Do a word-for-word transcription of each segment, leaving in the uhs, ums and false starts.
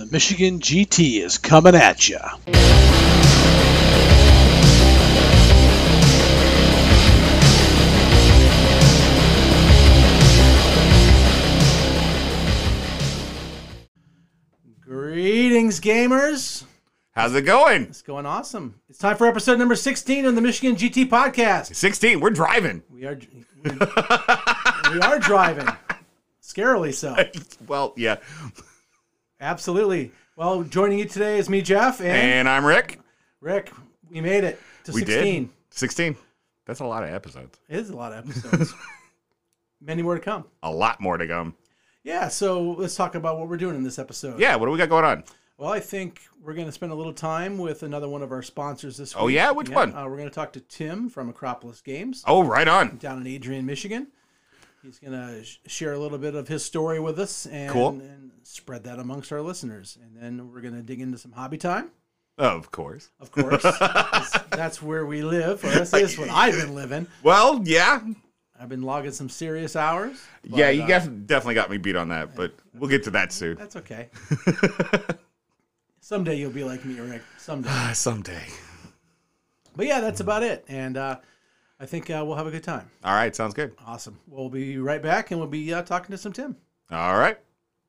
The Michigan G T is coming at ya. Greetings, gamers. How's it going? It's going awesome. It's time for episode number sixteen of the Michigan G T podcast. sixteen. We're driving. We are we, we are driving. Scarily so. Well, yeah. Absolutely. Well, joining you today is me, Jeff, and, And I'm Rick. Rick. We made it to We sixteen. did. sixteen. That's a lot of episodes. It is a lot of episodes. Many more to come. A lot more to come. Yeah, so let's talk about what we're doing in this episode. Yeah, what do we got going on? Well, I think we're going to spend a little time with another one of our sponsors this week. Oh, yeah? Which one? Uh, we're going to talk to Tim from Acropolis Games. Oh, right on. Down in Adrian, Michigan. He's going to sh- share a little bit of his story with us and, Cool. and spread that amongst our listeners. And then we're going to dig into some hobby time. Of course. Of course. that's, that's where we live. Or that's, that's what I've been living. Well, yeah. I've been logging some serious hours. But, yeah, you uh, guys definitely got me beat on that, but we'll get to that soon. That's okay. Someday you'll be like me, Rick. Someday. Someday. But yeah, that's about it. And uh, I think uh, we'll have a good time. All right, sounds good. Awesome. We'll be right back, and we'll be uh, talking to some Tim. All right.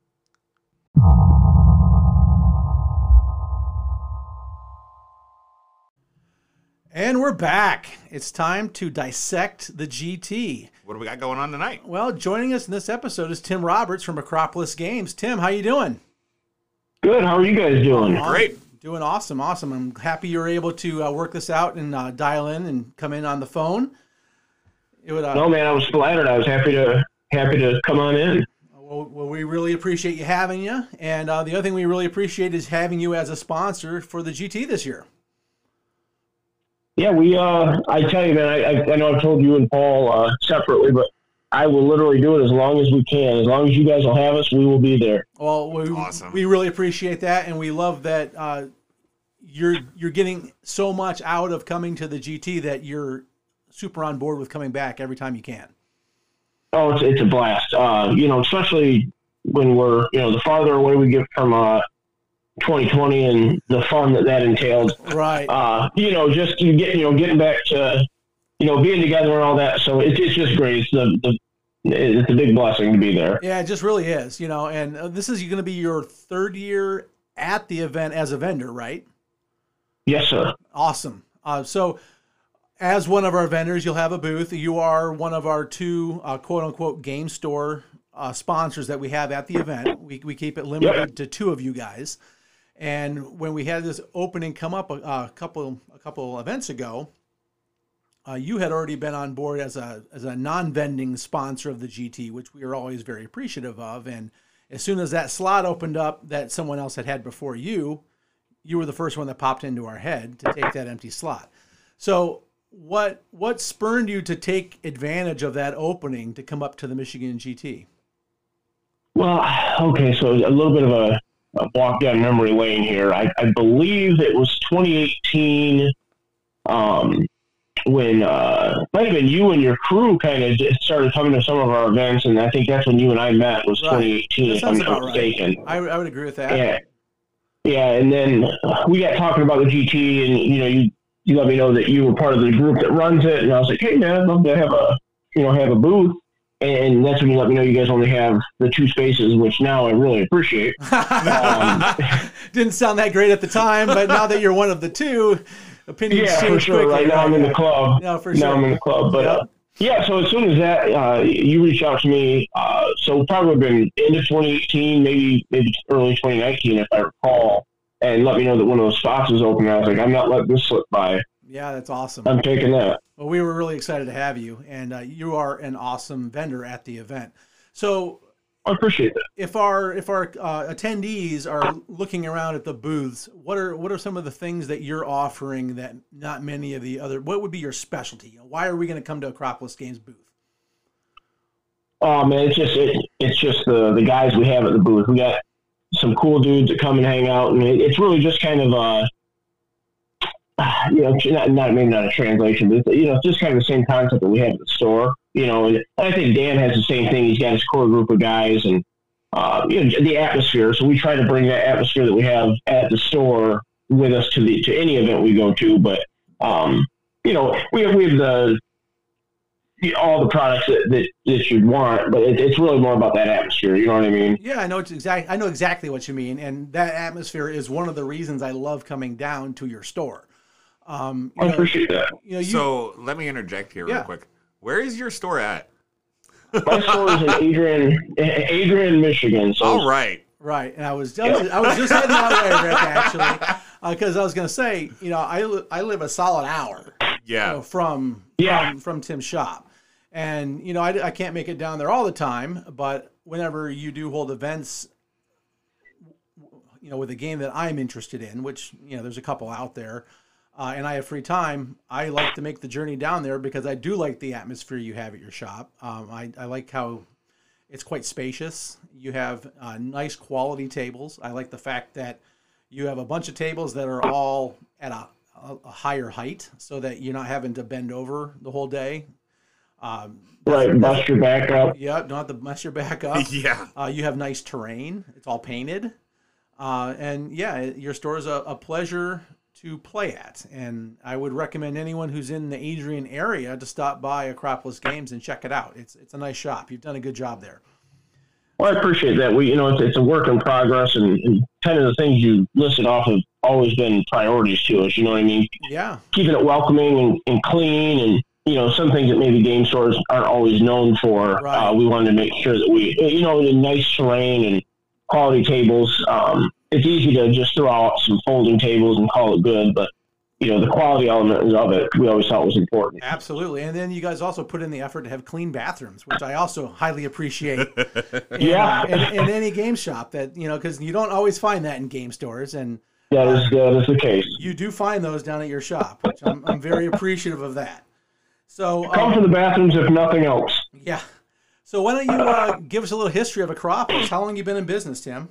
And we're back. It's time to dissect the G T. What do we got going on tonight? Well, joining us in this episode is Tim Roberts from Acropolis Games. Tim, how you doing? Good. How are you guys doing? Great. Doing awesome, awesome. I'm happy you were able to uh, work this out and uh, dial in and come in on the phone. It would. Uh, No, man, I was flattered. I was happy to happy to come on in. Well, well, we really appreciate you having you. And uh, the other thing we really appreciate is having you as a sponsor for the G T this year. Yeah, we. Uh, I tell you, man. I, I, I know I've told you and Paul uh, separately, but I will literally do it as long as we can. As long as you guys will have us, we will be there. Well, we, Awesome. we really appreciate that, and we love that uh, you're you're getting so much out of coming to the G T that you're super on board with coming back every time you can. Oh, it's it's a blast. Uh, you know, especially when we're you know the farther away we get from uh, twenty twenty and the fun that that entailed. Right. Uh, you know, just you get you know getting back to you know being together and all that. So it's it's just great. It's the the it's a big blessing to be there. Yeah, it just really is. You know, and uh, this is going to be your third year at the event as a vendor, right? Yes, sir. Awesome. Uh, so, as one of our vendors, you'll have a booth. You are one of our two uh, quote unquote game store uh, sponsors that we have at the event. We, we keep it limited Yep. to two of you guys. And when we had this opening come up a, a couple a couple events ago, uh, you had already been on board as a as a non-vending sponsor of the G T, which we are always very appreciative of. And as soon as that slot opened up that someone else had had before you, you were the first one that popped into our head to take that empty slot. So what what spurred you to take advantage of that opening to come up to the Michigan G T? Well, okay, so a little bit of a, a walk down memory lane here. I, I believe it was twenty eighteen um, when uh, might have been you and your crew kind of started coming to some of our events, and I think that's when you and I met was Right. twenty eighteen, That if I'm sounds not about mistaken. right. I, I would agree with that. Yeah, yeah, and then we got talking about the G T, and you know, you you let me know that you were part of the group that runs it, and I was like, hey man, I'd love to have a you know have a booth. And that's when you let me know you guys only have the two spaces, which now I really appreciate. Um, Didn't sound that great at the time, but now that you're one of the two, opinions yeah, for change sure. quickly. Right now I'm in the club. No, for now sure. I'm in the club. But uh, yeah, so as soon as that, uh, you reached out to me. Uh, so probably been into twenty eighteen, maybe maybe early twenty nineteen, if I recall, and let me know that one of those spots was open. I was like, I'm not letting this slip by. Yeah, that's awesome. I'm taking that. Well, we were really excited to have you, and uh, you are an awesome vendor at the event. So I appreciate that. if our if our uh, attendees are looking around at the booths, what are what are some of the things that you're offering that not many of the other? What would be your specialty? You know, why are we going to come to Acropolis Games booth? Oh man, it's just it, it's just the the guys we have at the booth. We got some cool dudes that come and hang out, and it, it's really just kind of uh you know, not, not maybe not a translation, but it's, you know, it's just kind of the same concept that we have at the store. You know, and I think Dan has the same thing. He's got his core group of guys, and uh, you know, the atmosphere. So we try to bring that atmosphere that we have at the store with us to the to any event we go to. But um, you know, we have, we have the all the products that, that, that you'd want, but it, it's really more about that atmosphere. You know what I mean? Yeah, I know it's exact. I know exactly what you mean, and that atmosphere is one of the reasons I love coming down to your store. Um, you I know, appreciate that. You know, you, So let me interject here real Yeah. quick. Where is your store at? My store is in Adrian, Adrian, Michigan. So All right. right, and I was I was, I was just heading that way, Rick, actually, because uh, I was going to say, you know, I li- I live a solid hour, Yeah. you know, from Yeah. from, from Tim's shop. And, you know, I, I can't make it down there all the time, but whenever you do hold events, you know, with a game that I'm interested in, which, you know, there's a couple out there, uh, and I have free time, I like to make the journey down there because I do like the atmosphere you have at your shop. Um, I, I like how it's quite spacious. You have uh, nice quality tables. I like the fact that you have a bunch of tables that are all at a, a, a higher height so that you're not having to bend over the whole day. Um, right, bust your back up. yeah, don't have to mess your back up. Yeah. Uh, you have nice terrain. It's all painted. Uh, and yeah, your store is a, a pleasure to play at. And I would recommend anyone who's in the Adrian area to stop by Acropolis Games and check it out. It's it's a nice shop. You've done a good job there. Well, I appreciate that. We, you know, it's, it's a work in progress, and, and kind of the things you listed off have always been priorities to us. You know what I mean? Yeah. Keeping it welcoming and, and clean, and you know, some things that maybe game stores aren't always known for. Right. Uh, we wanted to make sure that we, you know, in nice terrain and quality tables. Um, it's easy to just throw out some folding tables and call it good, but you know, the quality element of it, we always thought was important. Absolutely. And then you guys also put in the effort to have clean bathrooms, which I also highly appreciate. in, Yeah. uh, in, in any game shop that, you know, because you don't always find that in game stores. And That is, that is the case. you do find those down at your shop, which I'm, I'm very appreciative of that. So, Come um, for the bathrooms if nothing else. yeah. So why don't you uh, give us a little history of Acropolis? How long you been in business, Tim?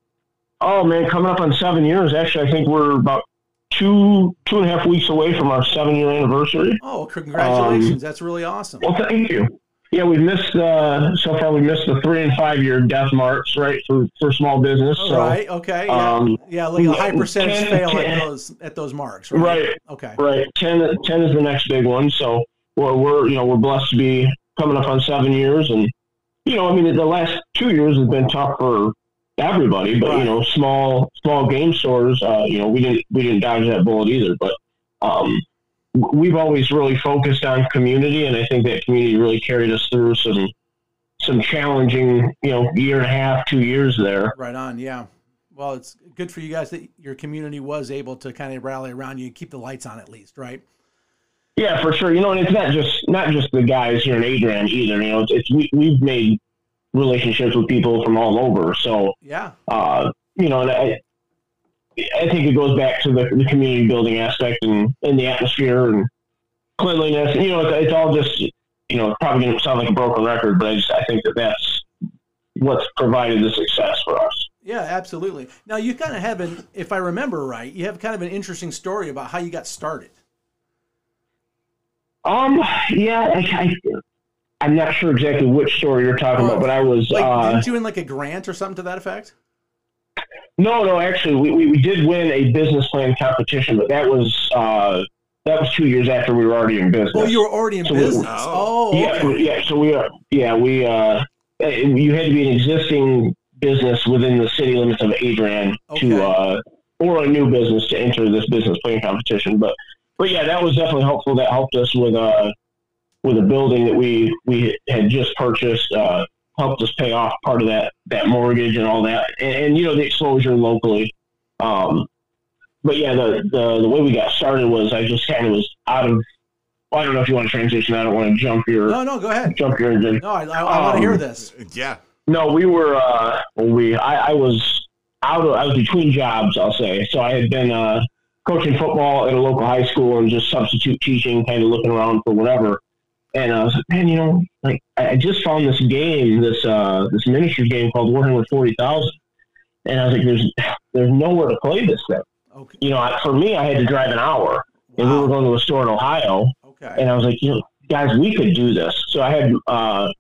Oh man, coming up on seven years. Actually, I think we're about two two and a half weeks away from our seven year anniversary. Oh, congratulations. Um, That's really awesome. Well, thank you. Yeah, we've missed uh, so far. We missed the three and five year death marks, right, for, for small business. All So, right. Okay. Yeah. um, yeah. Like a high percentage ten, fail ten. at those at those marks. Right. Right, Okay. right. ten, ten is the next big one. So we're, we're you know we're blessed to be coming up on seven years, and you know I mean the last two years has been tough for everybody, but Right. you know small small game stores, uh, you know we didn't we didn't dodge that bullet either, but. Um, we've always really focused on community, and I think that community really carried us through some some challenging, you know, year and a half, two years there. Right on. Yeah. Well, it's good for you guys that your community was able to kind of rally around you and keep the lights on at least, right? Yeah, for sure. You know, and it's not just not just the guys here in Adrian either. You know, it's, it's we we've made relationships with people from all over. So, Yeah. uh, you know, and I. I think it goes back to the, the community building aspect and, and the atmosphere and cleanliness. You know, it's, it's all just, you know, it's probably going to sound like a broken record, but I just, I think that that's what's provided the success for us. Yeah, absolutely. Now you kind of have an, if I remember right, you have kind of an interesting story about how you got started. Um, yeah, I, I, I'm not sure exactly which story you're talking about, but I was, Like, uh, didn't you win like a grant or something to that effect? no, no, actually we, we, we did win a business plan competition, but that was, uh, that was two years after we were already in business. Oh, you were already in So we- business. Oh. Oh, Yeah, okay. yeah. So we are. Yeah, we. Uh, you had to be an existing business within the city limits of Adrian Okay. to, uh, or a new business to enter this business plan competition. But, but yeah, that was definitely helpful. That helped us with uh with a building that we we had just purchased. Uh, helped us pay off part of that that mortgage and all that, and, and you know the exposure locally. Um, but yeah, the, the the way we got started was I just kind of was out of. Well, I don't know if you want to transition. I don't want to jump your No, no, go ahead. jump your engine. No, I, I, I want to hear Um, this. Yeah. No, we were. Uh, we I, I was out. Of, I was between jobs. I'll say. So I had been uh, coaching football at a local high school and just substitute teaching, kind of looking around for whatever. And I was like, man, you know, like I I just found this game, this uh, this miniature game called Warhammer forty thousand, and I was like, there's there's nowhere to play this thing. Okay. You know, I, for me, I had to drive an hour, and we were Wow. going to a store in Ohio. Okay. And I was like, you know, guys, we could do this. So I had uh,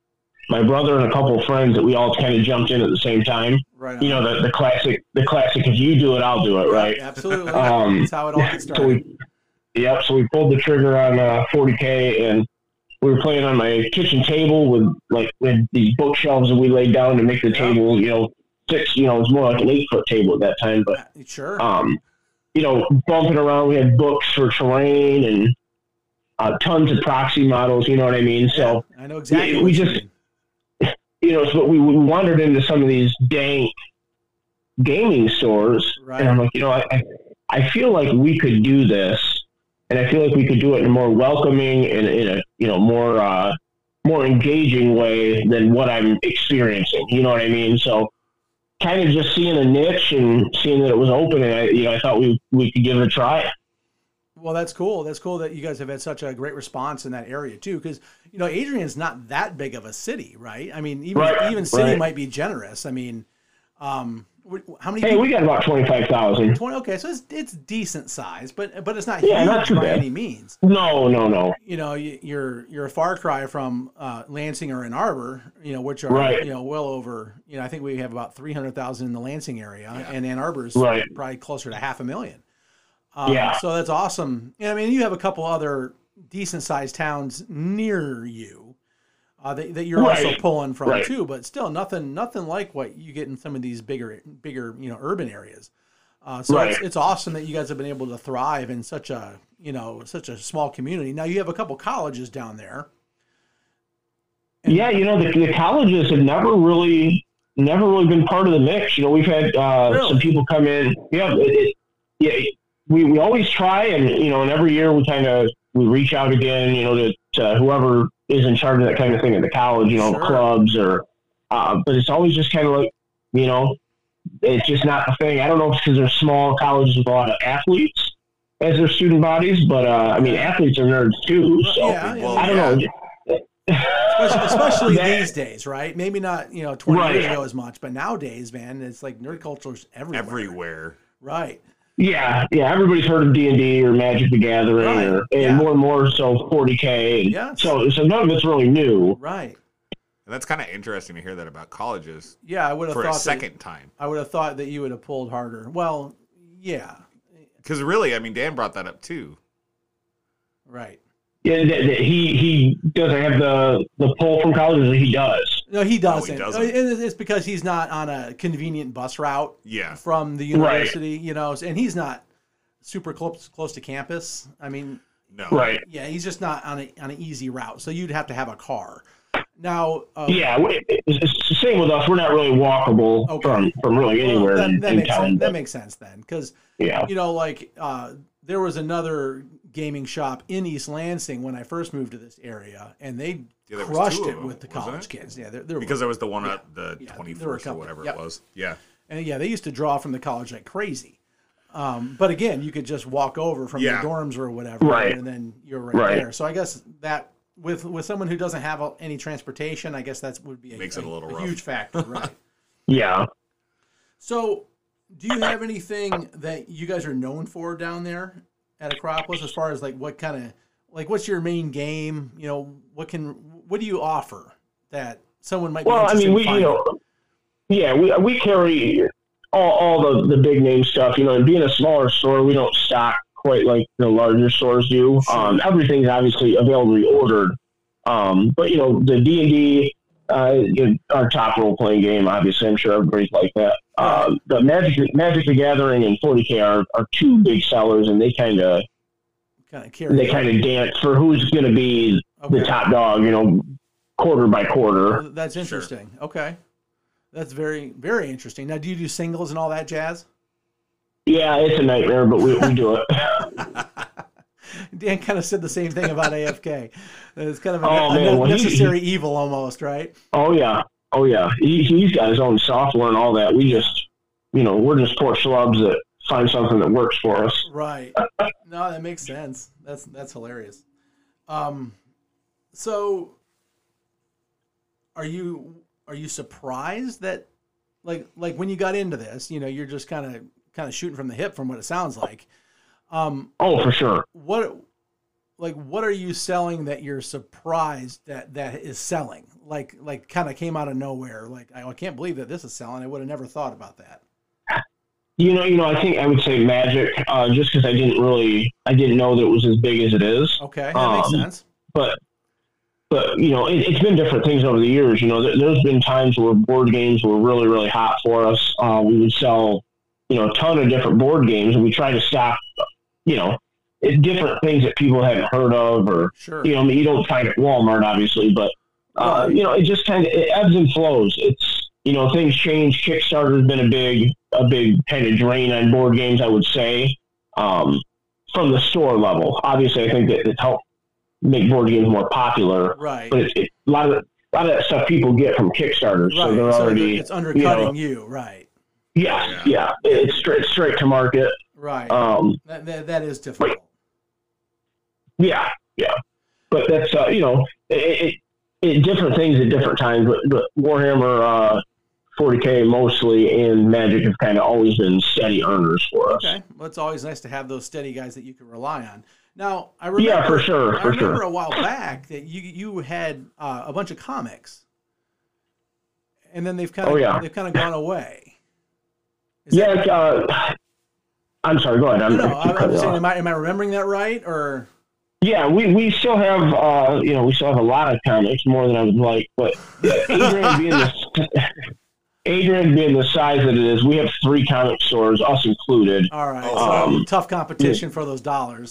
my brother and a couple of friends that we all kind of jumped in at the same time. Right. You know, the, the classic, the classic, if you do it, I'll do it. Right. Absolutely. Um, That's how it all gets started. So we, yep. So we pulled the trigger on uh, forty K, and we were playing on my kitchen table with like with these bookshelves that we laid down to make the yeah. table, you know, six, you know, it was more like an eight foot table at that time, but sure. Um, you know, bumping around, we had books for terrain and uh, tons of proxy models. You know what I mean? Yeah, So I know exactly. We, what we you just, mean. you know, so we, we wandered into some of these dank gaming stores, Right. and I'm like, you know, I, I feel like we could do this, and I feel like we could do it in a more welcoming and in a, you know, more, uh, more engaging way than what I'm experiencing. You know what I mean? So kind of just seeing a niche and seeing that it was open, and I, you know, I thought we, we could give it a try. Well, that's cool. That's cool that you guys have had such a great response in that area too. Cause you know, Adrian's not that big of a city, right? I mean, even, Right, even city right. might be generous. I mean, um, how many? Hey, people? we got about twenty-five thousand. twenty. Okay. So it's, it's decent size, but, but it's not Yeah, huge not too by bad. any means. No, no, no. You know, you- you're you're a far cry from uh, Lansing or Ann Arbor, you know, which are Right. you know well over. You know, I think we have about three hundred thousand in the Lansing area, Yeah. and Ann Arbor's Right. probably closer to half a million. Um, Yeah. So that's awesome. And I mean, you have a couple other decent sized towns near you uh, that, that you're also Right. pulling from Right. too, but still nothing nothing like what you get in some of these bigger bigger you know urban areas. Uh, so Right. it's, it's awesome that you guys have been able to thrive in such a you know such a small community. Now you have a couple colleges down there. Yeah, you know, the, the colleges have never really, never really been part of the mix. You know, we've had uh, Really? some people come in. Yeah, it, it, yeah. We, we always try, and you know, and every year we kind of we reach out again. You know, to, to whoever is in charge of that kind of thing at the college. You know, Sure. clubs or, uh, but it's always just kind of like, you know, it's just not the thing. I don't know if it's because they're small colleges with a lot of athletes as their student bodies, but uh, I mean, athletes are nerds too. So Yeah, yeah. Well, I don't yeah. know. Especially, especially That- these days, right? Maybe not, you know, twenty Right. years ago as much, but nowadays, man, it's like nerd culture's everywhere. Everywhere. Right. Yeah, yeah. Everybody's heard of D and D or Magic the Gathering, Right, or, and yeah. more and more so forty K. And Yes. So, so none of it's really new. Right. And that's kind of interesting to hear that about colleges Yeah, I would have for thought a second That, time. I would have thought that you would have pulled harder. Well, yeah. Because really, I mean, Dan brought that up too. Right. Yeah, that, that he he doesn't have the the pull from colleges. He does. No, he doesn't. doesn't. And it's because he's not on a convenient bus route Yeah. from the university, you know, and he's not super close close to campus. I mean, No. Right. yeah, he's just not on a on an easy route. So you'd have to have a car. Now, uh, Yeah, we- it's, it's the same with us. We're not really walkable Okay. from from really well, anywhere that, in, that in makes town. sense. That but, makes sense then, because yeah, you know, like uh, there was another gaming shop in East Lansing when I first moved to this area, and they Yeah, there was crushed two it of them, with the wasn't college it? kids. Yeah, there, there Because were, there was the one Yeah. at the Yeah, there were a twenty-first or couple. whatever Yep. it was. Yeah. and yeah, they used to draw from the college like crazy. Um, but again, you could just walk over from Yeah. the dorms or whatever, Right. and then you're right, Right. there. So I guess that with with someone who doesn't have any transportation, I guess that would be a, Makes it a little rough. huge factor, right? yeah. So, do you have anything that you guys are known for down there at Acropolis, as far as like what kind of like what's your main game? You know, what can what do you offer that someone might be Well, I interested mean, in we you finding? know, yeah, we we carry all, all the the big name stuff. You know, and being a smaller store, we don't stock quite like the larger stores do. Sure. Um, everything's obviously availably ordered. Um, but you know, the D and D, uh, you know, our top role playing game. Obviously, I'm sure everybody's like that. Uh, the Magic Magic the Gathering and forty K are, are two big sellers, and they kind of kind of carry. they kind of dance for who's going to be Okay. the top dog. You know, quarter by quarter. Well, that's interesting. Okay, that's very very interesting. Now, do you do singles and all that jazz? Yeah, it's a nightmare, but we, we do it. Dan kind of said the same thing about A F K. It's kind of a, Oh, a man, well, he- necessary evil almost, right? Oh yeah, oh yeah. He, he's got his own software and all that. We just, you know, we're just poor schlubs that find something that works for us. Right. No, that makes sense. That's that's hilarious. Um, so are you are you surprised that like like when you got into this, you know, you're just kind of kind of shooting from the hip from what it sounds like. Um, Oh, for sure. what like, what are you selling that you're surprised that that is selling? Like, like kind of came out of nowhere. Like, I, I can't believe that this is selling. I would have never thought about that. You know, you know, I think I would say Magic, uh, just because I didn't really, I didn't know that it was as big as it is. Okay, that makes Um, sense. But, but you know, it, it's been different things over the years. You know, there, there's been times where board games were really, really hot for us. Uh, we would sell, you know, a ton of different board games, and we try to stock, you know, it, different things that people hadn't heard of, or Sure. you know, I mean, you don't find at Walmart, obviously, but uh, you know, it just kind of it ebbs and flows. It's, you know, things change. Kickstarter's been a big, a big kind of drain on board games, I would say, um, from the store level. Obviously, I think that it's helped make board games more popular, Right. but it's it, a lot of the, a lot of that stuff people get from Kickstarter, so Right. they're So already it's undercutting you. you, right? Yeah, yeah, it's straight straight to market. Right. Um, that, that that is difficult. yeah, yeah, but that's uh, you know, it, it, it different things at different times. But, but Warhammer uh, forty K mostly and Magic have kind of always been steady earners for us. Okay. Well, it's always nice to have those steady guys that you can rely on. Now, I remember, Yeah, for sure, I for remember sure. a while back that you you had uh, a bunch of comics, and then they've kind of Oh, yeah. they've kind of gone away. Is Yeah, that- uh, I'm sorry. Go ahead. I'm, no, no, I keep I'm cutting just you saying, off. am I am I remembering that right? Or Yeah, we, we still have uh, you know, we still have a lot of comics, more than I would like. But Adrian being the Adrian being the size that it is, we have three comic stores, us included. all right, Oh, so um, tough competition for those dollars.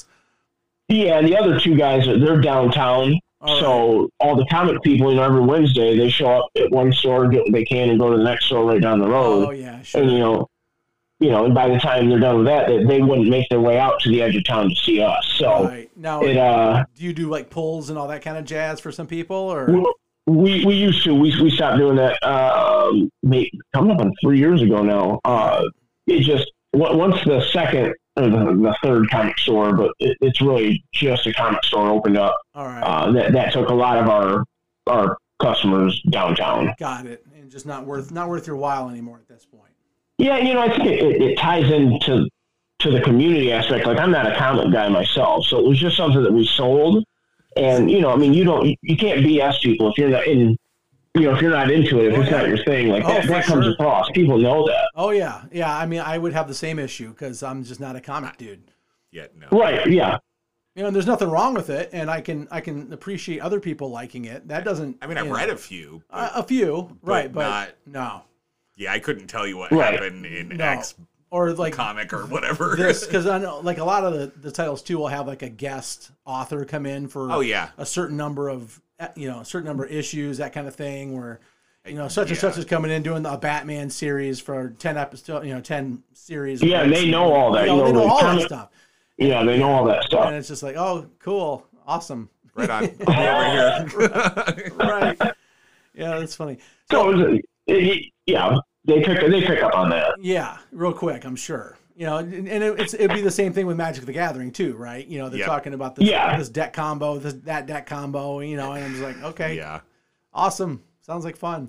Yeah, and the other two guys, they're downtown. All So all the comic people, you know, every Wednesday they show up at one store, get what they can, and go to the next store right down the road. Oh yeah, sure. And you know, you know, and by the time they're done with that, they, they wouldn't make their way out to the edge of town to see us. So Right now, it, uh, do you do like pulls and all that kind of jazz for some people, or we we used to we we stopped doing that. Um, maybe, coming up on three years ago now. Uh, it just on- once the second or the, the third comic store, but it, it's really just a comic store opened up. all right, Uh, that that took a lot of our our customers downtown. got it, and just not worth not worth your while anymore at this point. Yeah, you know, I think it, it, it ties into to the community aspect. Like, I'm not a comic guy myself, so it was just something that we sold. And you know, I mean, you don't, you can't B S people if you're not in, you know, if you're not into it, if Oh, it's yeah. not your thing. Like Oh, that, for that comes sure. across. People know that, Oh yeah, yeah. I mean, I would have the same issue because I'm just not a comic dude. Yeah, no. right? Yeah, You know, and there's nothing wrong with it, and I can I can appreciate other people liking it. That doesn't. I mean, you I've know, read a few. But, a, a few, right? But not- no, yeah, I couldn't tell you what Right. happened in no, X or like comic or whatever. this because I know like a lot of the, the titles too will have like a guest author come in for Oh, yeah. a certain number of you know a certain number of issues, that kind of thing, where you know such and Yeah. such is coming in doing a Batman series for ten episodes, you know ten series. Yeah, and they know all that, You you know, they know, know the all that comic- stuff, yeah, they know all that stuff. and it's just like, oh, cool, awesome, Right on. Over here. right? Yeah, that's funny. So it was, it, yeah, they pick they pick up on that. Yeah, real quick, I'm sure. You know, and and it, it's it'd be the same thing with Magic the Gathering too, right? You know, they're Yep. talking about this Yeah. this deck combo, this that deck combo, you know, and I'm just like, okay, Yeah. awesome, sounds like fun.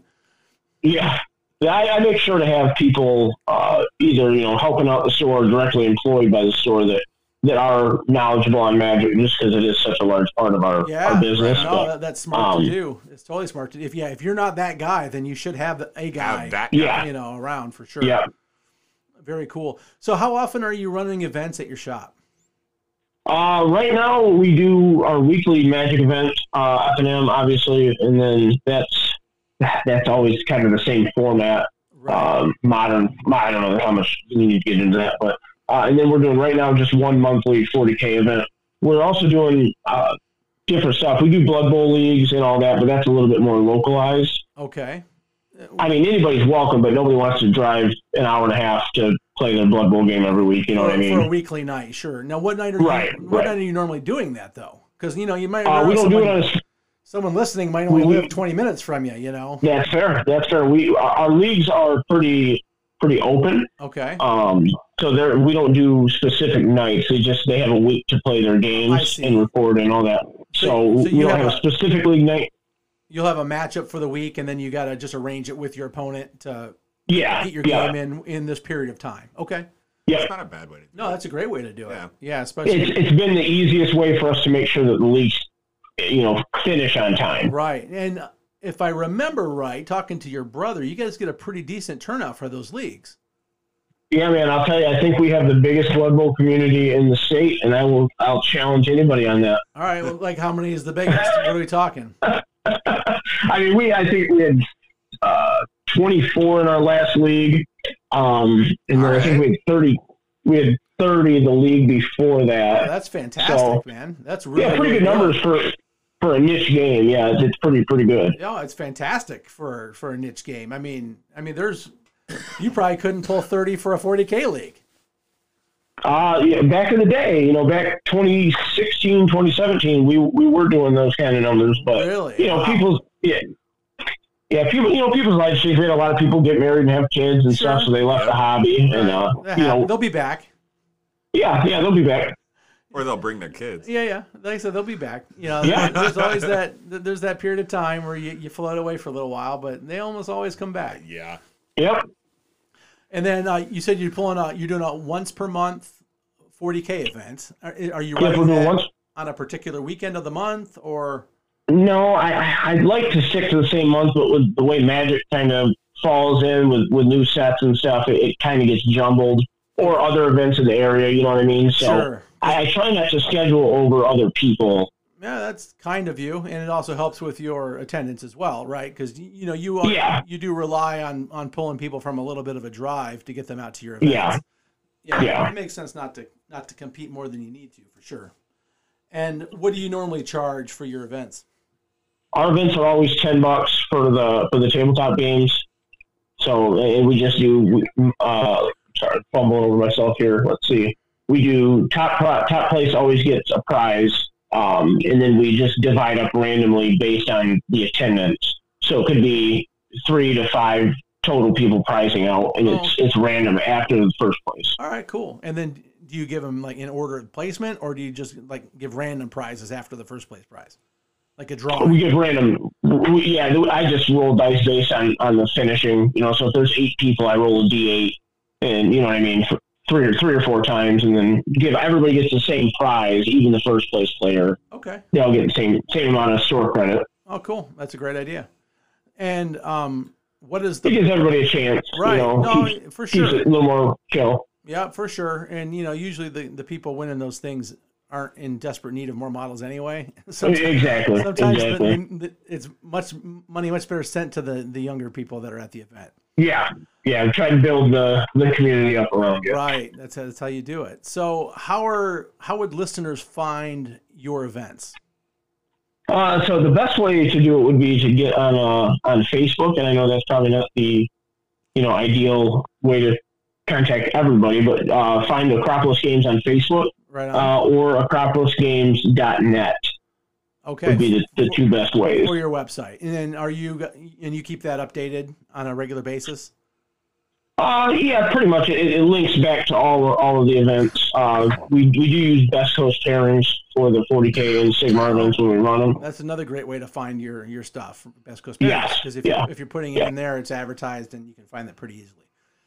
Yeah. I, I make sure to have people uh, either, you know, helping out the store or directly employed by the store that, that are knowledgeable on Magic, just because it is such a large part of our, Yeah, our business. no, But, that, that's smart um, to do. It's totally smart to. If yeah, if you're not that guy, then you should have a guy, Have that Yeah. you know, around for sure. yeah. Very cool. So, how often are you running events at your shop? Uh, right now, we do our weekly Magic event, uh, F and M, obviously, and then that's that's always kind of the same format. Right. Um, modern, I don't know how much we need to get into that, but uh, and then we're doing right now just one monthly forty K event. We're also doing uh, different stuff. We do Blood Bowl leagues and all that, but that's a little bit more localized. Okay. I mean, anybody's welcome, but nobody wants to drive an hour and a half to play their Blood Bowl game every week. You know for, what I mean? for a weekly night, sure. Now, what night are you? Right, What right. night are you normally doing that though? Because you know you might. Uh, we don't do it on a Someone listening might only We- live twenty minutes from you. You know. That's fair. That's fair. We our, our leagues are pretty pretty open. Okay. Um, so there we don't do specific nights. They just they have a week to play their I games see. and record and all that. So, So- so we you don't have have a a- specific league night. You'll have a matchup for the week, and then you got to just arrange it with your opponent to Yeah, get your yeah, game in in this period of time. Okay. Yep. It's not a bad way to do No, it. that's a great way to do it. Yeah. Yeah, especially It's, it's been the easiest way for us to make sure that the leagues, you know, finish on time. right. And if I remember right, talking to your brother, you guys get a pretty decent turnout for those leagues. Yeah, man, I'll tell you, I think we have the biggest Blood Bowl community in the state, and I will, I'll challenge anybody on that. All right, well, like how many is the biggest? What are we talking? I mean, we, I think we had uh, twenty-four in our last league, um, and then All I think we had thirty, we had thirty the league before Oh, that. that's fantastic, So- man. That's really Yeah, pretty really good numbers for for a niche game. Yeah, it's, it's pretty pretty good. Yeah, it's fantastic for for a niche game. I mean, I mean, there's you probably couldn't pull thirty for a forty K league. Uh, yeah, back in the day, you know, back twenty sixteen, twenty seventeen, we we were doing those kind of numbers, but Really? you know, Wow. people's yeah, yeah, people, you know, people's life stage. We had a lot of people get married and have kids and Sure. stuff, so they left the hobby, and uh, They you have- know, they'll be back. yeah, yeah, they'll be back. Or they'll bring their kids. Yeah, yeah. Like I said, they'll be back. You know, Yeah. there's always that. There's that period of time where you, you float away for a little while, but they almost always come back. Yeah. Yep. And then uh, you said you're pulling out. You're doing a once per month forty K event. Are, are you Yeah, we're running doing that once. on a particular weekend of the month, or No, I, I- I'd like to stick to the same month, but with the way Magic kind of falls in with, with new sets and stuff, it, it kind of gets jumbled. Or other events in the area, you know what I mean? So Sure. I, I try not to schedule over other people. yeah, that's kind of you, and it also helps with your attendance as well, right? Because you know you are, Yeah. you do rely on on pulling people from a little bit of a drive to get them out to your events. Yeah. yeah, Yeah. It makes sense not to not to compete more than you need to, for sure. And what do you normally charge for your events? Our events are always ten bucks for the for the tabletop games. So and we just do. Uh, sorry, fumbling over myself here. Let's see. We do top top place always gets a prize, um, and then we just divide up randomly based on the attendance. So it could be three to five total people prizing out, and it's it's random after the first place. All right, cool. And then do you give them like in order of placement, or do you just like give random prizes after the first place prize, like a draw? We give random. We, yeah, I just roll dice based on on the finishing. You know, so if there's eight people, I roll a d eight. And you know what I mean, for three or three or four times, and then give everybody gets the same prize, even the first place player. Okay. They all get the same same amount of store credit. Oh, cool. That's a great idea. And um, what is It the gives everybody a chance. right? You know, No, keeps, for keeps sure. it a little more chill. Yeah, for sure. And you know, usually the, the people winning those things aren't in desperate need of more models anyway. Sometimes, Exactly. sometimes the- exactly. the- it's much money much better sent to the the younger people that are at the event. Yeah. Yeah. Try to build the, the community up around you. Right. That's how, that's how you do it. So how are how would listeners find your events? Uh, so the best way to do it would be to get on uh, on Facebook, and I know that's probably not the you know ideal way to contact everybody, but uh, find Acropolis Games on Facebook Right on. uh, or acropolis games dot net Okay. would be the, the two best ways. For your website. And then are you and you keep that updated on a regular basis? Uh, yeah, pretty much. It, it links back to all all of the events. Uh, we we do use Best Coast pairings for the forty K and Sigmar events when we run them. That's another great way to find your your stuff, Best Coast Yes, because if yeah. you if you're putting it Yeah. in there, it's advertised and you can find that pretty easily.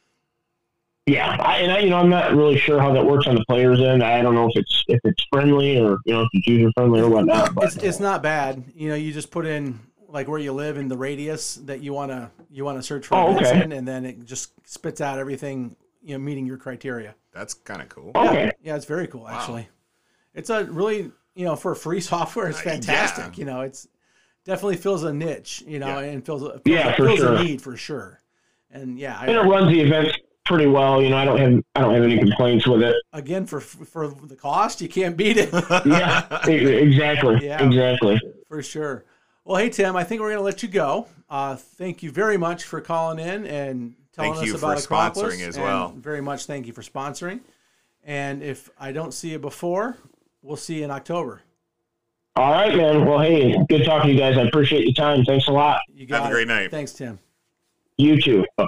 Yeah, I, and I, you know, I'm not really sure how that works on the players' end. I don't know if it's if it's friendly or you know if it's user friendly or whatnot. But It's it's not bad. You know, you just put in like where you live and the radius that you wanna you wanna search for Oh, events okay. in, and then it just spits out everything you know meeting your criteria. That's kind of cool. okay, Yeah, it's very cool actually. It's a really you know for free software, it's Uh, fantastic. yeah. You know, it's definitely fills a niche. You know, Yeah. and fills a, fills, Yeah, for fills sure. a need for sure. And yeah, I, and it runs the events pretty well. You know, I don't have I don't have any complaints with it. again for for the cost, you can't beat it. Yeah, e- exactly, Yeah. exactly. For sure. Well, hey, Tim, I think we're going to let you go. Uh, thank you very much for calling in and telling Thank us you about for Acropolis. sponsoring as and well. Very much thank you for sponsoring. And if I don't see you before, we'll see you in October. All right, man. Well, hey, good talking to you guys. I appreciate your time. Thanks a lot. You got Have a it. great night. Thanks, Tim. You too. Bye.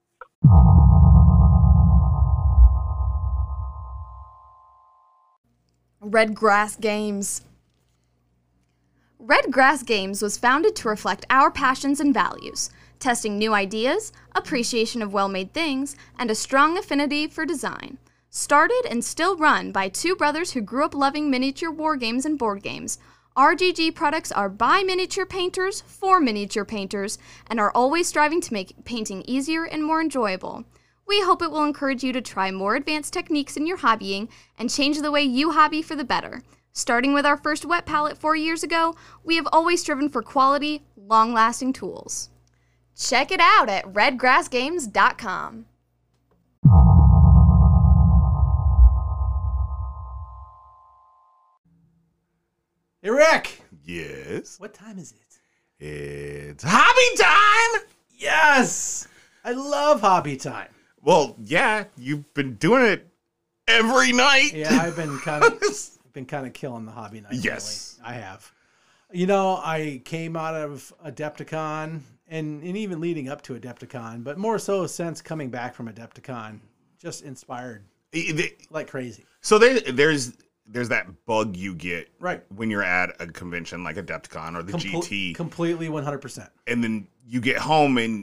Red Grass Games. Red Grass Games was founded to reflect our passions and values, testing new ideas, appreciation of well-made things, and a strong affinity for design. Started and still run by two brothers who grew up loving miniature war games and board games, R G G products are by miniature painters for miniature painters and are always striving to make painting easier and more enjoyable. We hope it will encourage you to try more advanced techniques in your hobbying and change the way you hobby for the better. Starting with our first wet palette four years ago, we have always striven for quality, long-lasting tools. Check it out at red grass games dot com. Hey, Rick! Yes. What time is it? It's hobby time! Yes! I love hobby time. Well, yeah, you've been doing it every night. Yeah, I've been kind of been kind of killing the hobby night. Yes. Lately. I have. You know, I came out of Adepticon and, and even leading up to Adepticon, but more so since coming back from Adepticon, just inspired like crazy. So there, there's there's that bug you get right when you're at a convention like Adepticon or the Comple- G T. Completely one hundred percent. And then you get home and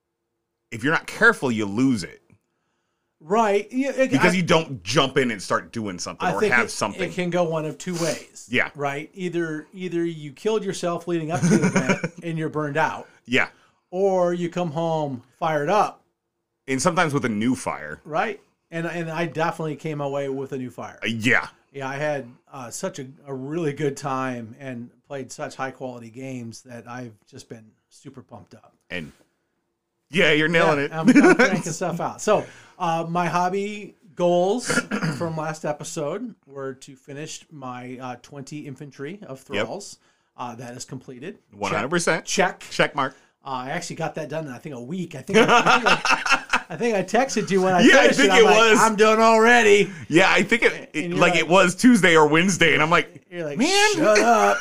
if you're not careful, you lose it. Right. Yeah, it, because I, you don't jump in and start doing something I or think have it, something. It can go one of two ways. Yeah. Right. Either either you killed yourself leading up to the event and you're burned out. Yeah. Or you come home fired up. And sometimes with a new fire. Right. And and I definitely came away with a new fire. Uh, yeah. Yeah, I had uh, such a, a really good time and played such high quality games that I've just been super pumped up. And yeah, you're nailing yeah, it. I'm, I'm cranking stuff out. So uh, my hobby goals from last episode were to finish my uh, twenty infantry of thralls. Yep. Uh, that is completed. one hundred percent. Check. Check. Check mark. Uh, I actually got that done in, I think, a week. I think I, I, think, I, I, think I texted you when I yeah, finished I think it. it I'm was. Like, I'm done already. Yeah, I think it, it like, like it was Tuesday or Wednesday, and I'm like, you're like, man, shut up.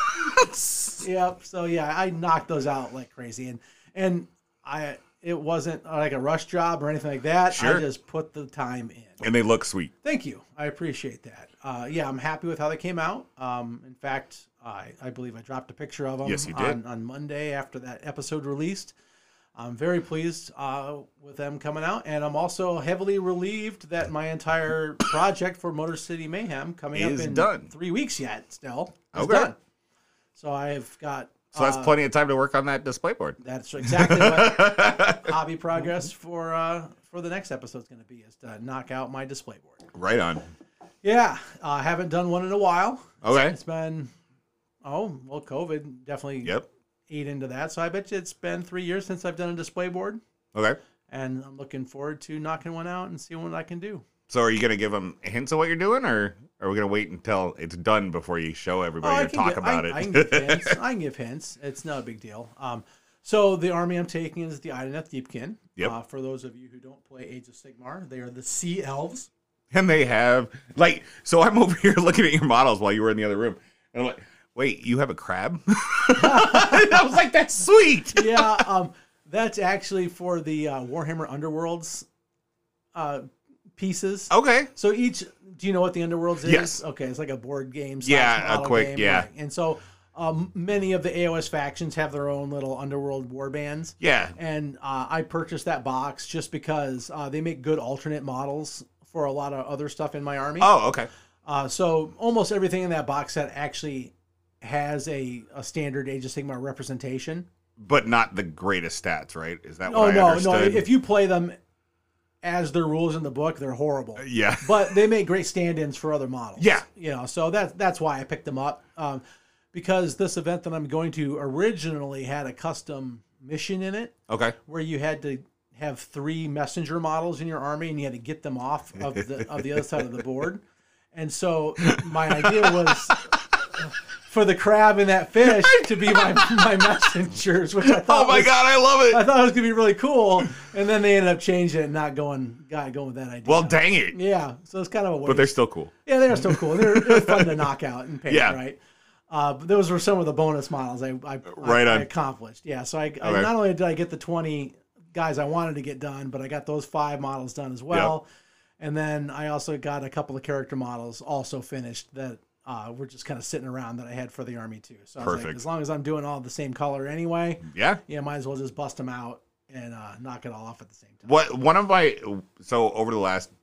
Yep. So yeah, I knocked those out like crazy, and and I it wasn't like a rush job or anything like that. Sure. I just put the time in, and they look sweet. Thank you. I appreciate that. Uh, yeah, I'm happy with how they came out. Um, in fact, I I believe I dropped a picture of them. Yes, you did. On, on Monday after that episode released. I'm very pleased uh, with them coming out, and I'm also heavily relieved that my entire project for Motor City Mayhem coming is up in done. three weeks yet still is okay. done. So I've got so that's uh, plenty of time to work on that display board. That's exactly what hobby progress for uh, for the next episode is going to be, is to knock out my display board. Right on. Yeah, I uh, haven't done one in a while. Okay, it's, it's been oh well, COVID definitely. Yep. Eat into that. So I bet you it's been three years since I've done a display board. Okay. And I'm looking forward to knocking one out and seeing what I can do. So are you going to give them hints of what you're doing, or are we going to wait until it's done before you show everybody oh, or talk give, about I, it? I can give hints. I can give hints. It's not a big deal. Um, so the army I'm taking is the Ideneth Deepkin. Yep. Uh, for those of you who don't play Age of Sigmar, they are the Sea Elves. And they have, like, so I'm over here looking at your models while you were in the other room. And I'm like, wait, you have a crab? I was like, that's sweet. Yeah, um, that's actually for the uh, Warhammer Underworlds uh, pieces. Okay. So each, do you know what the Underworlds is? Yes. Okay, it's like a board game. Yeah, a quick, game, yeah. Right. And so um, many of the A O S factions have their own little Underworld war bands. Yeah. And uh, I purchased that box just because uh, they make good alternate models for a lot of other stuff in my army. Oh, okay. Uh, so almost everything in that box set actually has a, a standard Age of Sigmar representation. But not the greatest stats, right? Is that Oh, what I no, understood? no. If you play them as their rules in the book, they're horrible. Yeah. But they make great stand-ins for other models. Yeah. You know, so that, that's why I picked them up. Um, because this event that I'm going to originally had a custom mission in it. Okay. Where you had to have three messenger models in your army and you had to get them off of the, of the other side of the board. And so my idea was for the crab and that fish to be my my messengers, which I thought Oh my was, god, I love it. I thought it was gonna be really cool. And then they ended up changing it and not going got going with that idea. Well, dang it. Yeah. So it's kind of a waste. But they're still cool. Yeah, they're still cool. They're, they're fun to knock out and paint, Yeah. right? Uh, but those were some of the bonus models I I, Right I, on. I accomplished. Yeah. So I, I Okay. not only did I get the twenty guys I wanted to get done, but I got those five models done as well. Yep. And then I also got a couple of character models also finished that uh, were just kind of sitting around that I had for the army too. So I was Perfect. like, as long as I'm doing all the same color anyway, Yeah. yeah, might as well just bust them out and uh, knock it all off at the same time. What one of my so over the last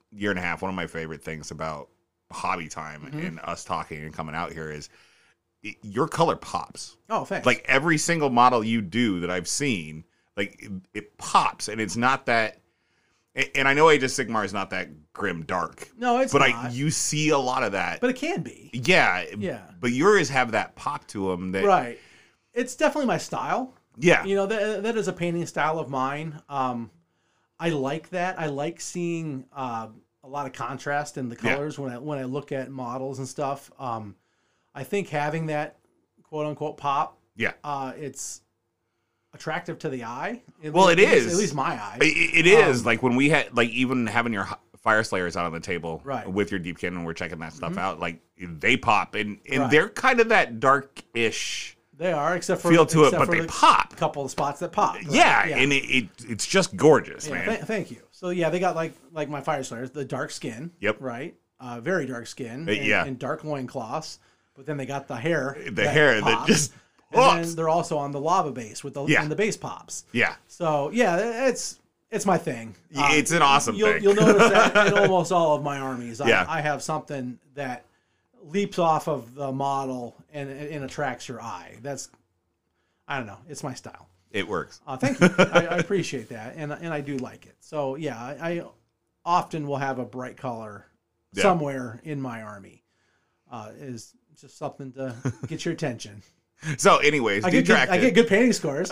year and a half, one of my favorite things about Hobby Time Mm-hmm. and us talking and coming out here is it, your color pops. Oh, thanks. Like every single model you do that I've seen, like it, it pops, and it's not that. And, and I know Age of Sigmar is not that grim dark, no, it's but not. I you see a lot of that. but it can be. yeah, Yeah. But yours have that pop to them. That Right. It's definitely my style. yeah, You know, that, that is a painting style of mine. Um, I like that. I like seeing uh, a lot of contrast in the Yeah. colors when I when I look at models and stuff. Um, I think having that quote unquote pop, yeah. uh, it's attractive to the eye. At Well, least- it at least- is. at least my eye. It, it is Um, like when we had like even having your h- Fire Slayers out on the table Right. with your Deepkin, and we're checking that stuff out. Like they pop, and and Right. they're kind of that dark-ish They are, except for feel to it, except but for they the pop. couple of spots that pop. right? Yeah, and it, it it's just gorgeous, Yeah, man. th- thank you. So yeah, they got like like my Fire Slayers, the dark skin. Yep. Right. Uh, very dark skin. Uh, and, yeah. And dark loincloths. But then they got the hair. The hair that pops. just And pops. then they're also on the lava base with the Yeah. and the base pops. Yeah, So yeah, it's it's my thing. Uh, it's an awesome you'll, thing. You'll notice that in almost all of my armies, I, Yeah. I have something that leaps off of the model and, and attracts your eye. That's I don't know. It's my style. it works. Uh, thank you. I, I appreciate that, and and I do like it. So yeah, I, I often will have a bright color Yeah. somewhere in my army. Uh, is just something to get your attention. So, anyways, I get good, detracted. I get good painting scores.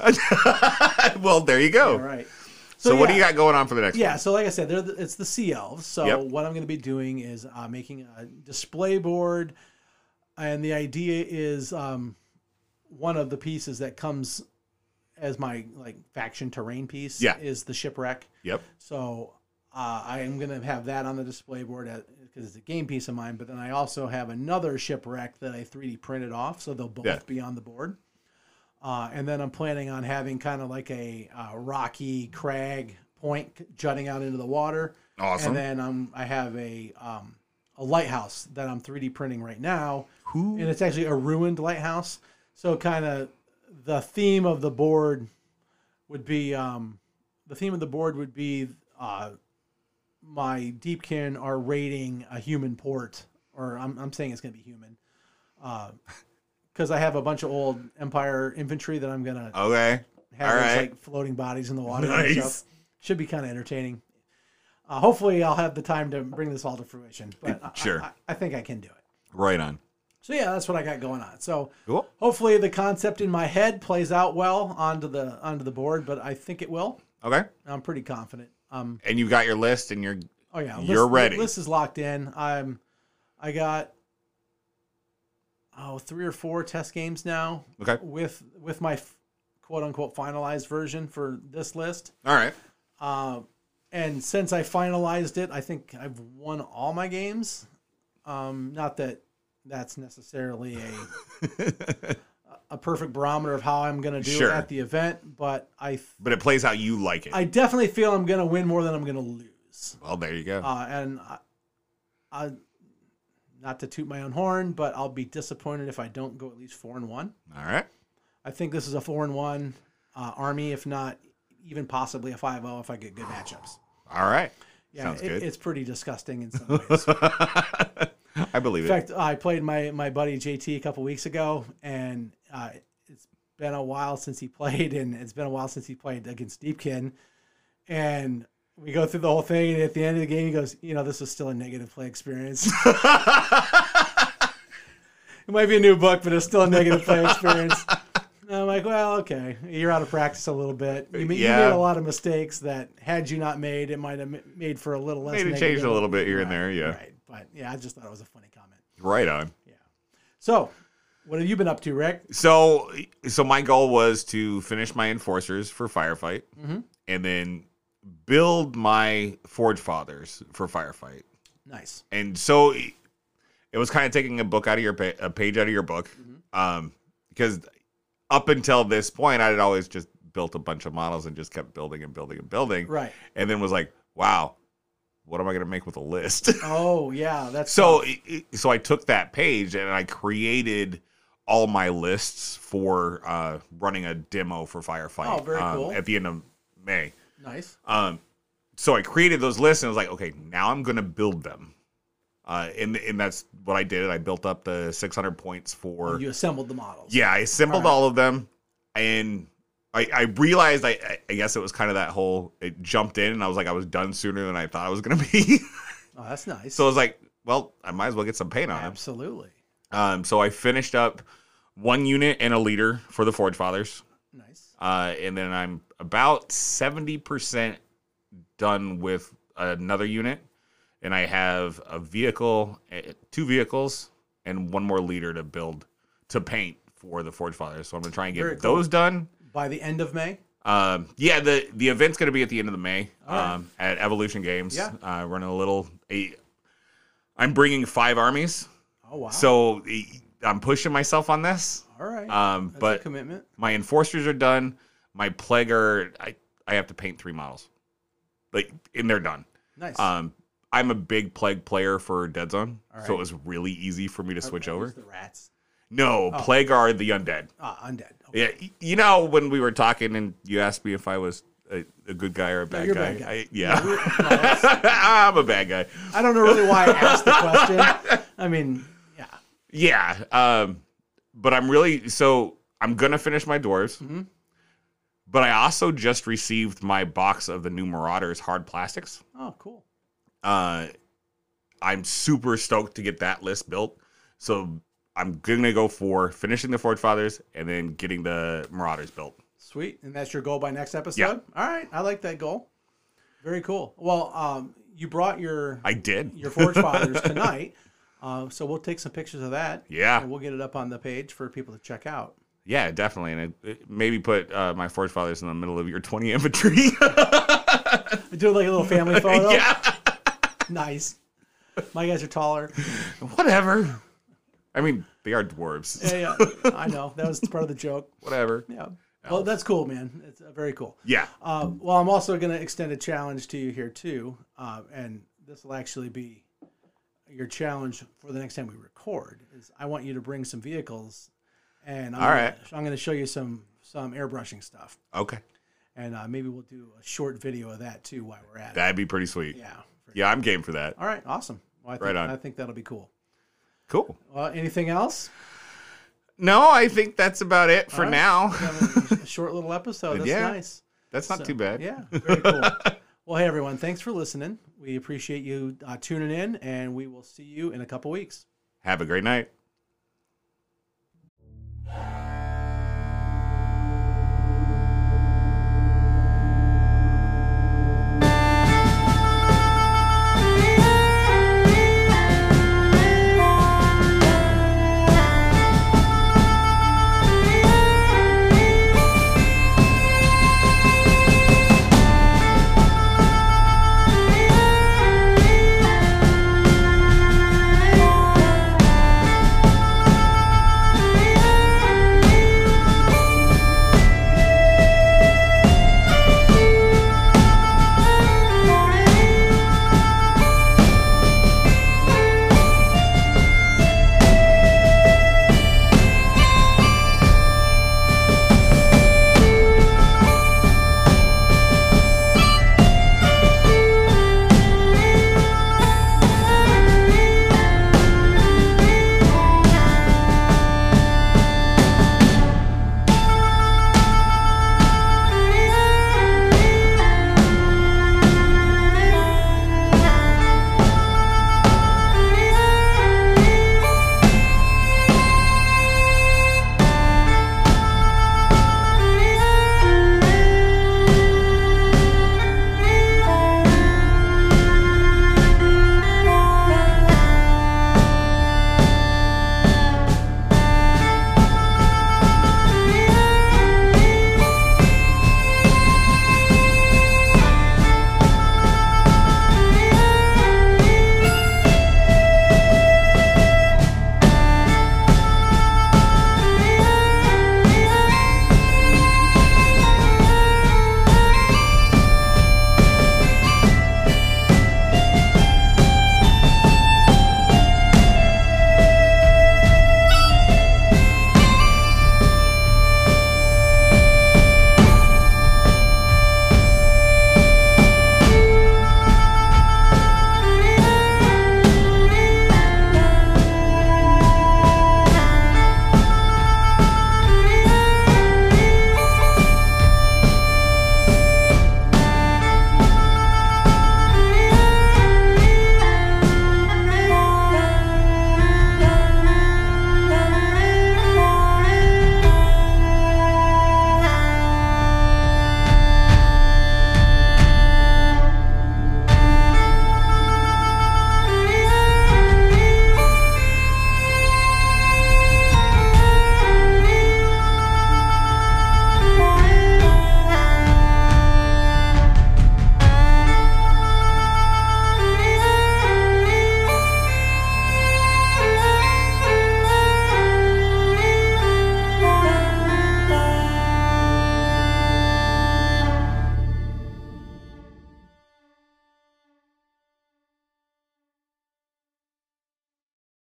well, there you go. All right. So, what do yeah. you got going on for the next Yeah, one? so like I said, they're the, it's the Sea Elves. So Yep. what I'm going to be doing is uh, making a display board, and the idea is um, one of the pieces that comes as my like faction terrain piece Yeah. is the shipwreck. Yep. So uh, I am going to have that on the display board because it's a game piece of mine. But then I also have another shipwreck that I three D printed off, so they'll both Yeah. be on the board. Uh, and then I'm planning on having kind of like a uh, rocky crag point jutting out into the water. Awesome. And then um, I have a um, a lighthouse that I'm three D printing right now. Who? And it's actually a ruined lighthouse. So kind of the theme of the board would be um, the theme of the board would be uh, my Deepkin are raiding a human port, or I'm I'm saying it's going to be human. Uh, because I have a bunch of old Empire infantry that I'm gonna Okay. have All as, right. like floating bodies in the water. And Nice. stuff. Should be kind of entertaining. Uh, hopefully, I'll have the time to bring this all to fruition. But I- Sure. I, I think I can do it. Right on. So yeah, that's what I got going on. So Cool. hopefully, the concept in my head plays out well onto the onto the board. But I think it will. Okay. I'm pretty confident. Um. And you've got your list, and you're Oh yeah. You're list, ready. List is locked in. I'm. I got. Oh, three or four test games now. okay. With with my f- quote unquote finalized version for this list. All right. Uh, and since I finalized it, I think I've won all my games. Um, not that that's necessarily a a perfect barometer of how I'm going to do Sure. it at the event, but I th- But it plays how you like it. I definitely feel I'm going to win more than I'm going to lose. well, there you go. Uh, and I, I, not to toot my own horn, but I'll be disappointed if I don't go at least four and one. All right. I think this is a four and one uh, army, if not even possibly a five zero if I get good matchups. All right. Yeah, Sounds it, good. it's pretty disgusting in some ways. I believe In it. fact, I played my my buddy J T a couple weeks ago, and uh, it's been a while since he played, and it's been a while since he played against Deepkin. And we go through the whole thing, and at the end of the game, he goes, "You know, this was still a negative play experience." It might be a new book, but it's still a negative play experience. And I'm like, well, okay, you're out of practice a little bit. You, ma- you Yeah. made a lot of mistakes that, had you not made, it might have ma- made for a little less. Made it change negative. a little bit here and Right, there, yeah. Right, but yeah, I just thought it was a funny comment. Right on. So, what have you been up to, Rick? So, so my goal was to finish my enforcers for Firefight, Mhm. and then build my Forge Fathers for Firefight. Nice. And so it was kind of taking a book out of your pa- a page out of your book, um, because up until this point, I had always just built a bunch of models and just kept building and building and building, Right. and then was like, wow, what am I going to make with a list? Oh, yeah, that's So, tough. it- it- so I took that page and I created all my lists for uh, running a demo for Firefight. Oh, very um, cool. At the end of May, Nice. um, so I created those lists and I was like, okay, now I'm going to build them. Uh, and, and that's what I did. I built up the six hundred points for. You assembled the models. Yeah, I assembled all, right. all of them. And I, I realized, I, I guess it was kind of that whole, it jumped in and I was like, I was done sooner than I thought I was going to be. Oh, that's nice. So I was like, well, I might as well get some paint on it. Absolutely. Um, so I finished up one unit and a leader for the Forge Fathers. Nice. Uh, and then I'm about seventy percent done with another unit. And I have a vehicle, two vehicles, and one more leader to build, to paint for the Forge Fathers. So I'm going to try and get cool. those done. By the end of May? Um, yeah, the, the event's going to be at the end of the May right. um, at Evolution Games. Yeah. Uh, running a little... A, I'm bringing five armies. Oh, wow. So I'm pushing myself on this. All right. Um, That's but a commitment. My Enforcers are done. My Plague are... I, I have to paint three models. Like, and they're done. Nice. Um, I'm a big Plague player for Dead Zone, right. so it was really easy for me to switch are, are over. The rats. No, oh. Plague are the undead. Ah, undead. Okay. Yeah, you know when we were talking and you asked me if I was a, a good guy or a bad no, guy. Bad guy. I, yeah, no, no, I'm a bad guy. I don't know really why I asked the question. I mean, yeah, yeah, um, but I'm really so I'm gonna finish my dwarves. Mm-hmm. But I also just received my box of the new Marauders hard plastics. Oh, cool. Uh, I'm super stoked to get that list built. So I'm going to go for finishing the Forge Fathers and then getting the Marauders built. Sweet. And that's your goal by next episode? Yeah. All right. I like that goal. Very cool. Well, um, you brought your I did. your Forge Fathers tonight. Uh, so we'll take some pictures of that. Yeah. And we'll get it up on the page for people to check out. Yeah, definitely. And it, it, maybe put uh, my Forge Fathers in the middle of your twenty infantry. Do like a little family photo? Yeah. Nice. My guys are taller. Whatever. I mean, they are dwarves. Yeah, yeah. I know. That was part of the joke. Whatever. Yeah. Well, that's cool, man. It's uh, very cool. Yeah. Uh, well, I'm also going to extend a challenge to you here, too. Uh, and this will actually be your challenge for the next time we record. Is I want you to bring some vehicles. And I'm All gonna, right. I'm going to show you some some airbrushing stuff. Okay. And uh, maybe we'll do a short video of that, too, while we're at That'd be pretty sweet. it. Yeah. Yeah, I'm game for that. All right. Awesome. Well, I think, Right on. I think that'll be cool. Cool. Well, anything else? No, I think that's about it for All right. now. We have a, a short little episode. That's Yeah. nice. That's not So, too bad. Yeah. Very cool. Well, hey, everyone. Thanks for listening. We appreciate you uh, tuning in, and we will see you in a couple weeks. Have a great night.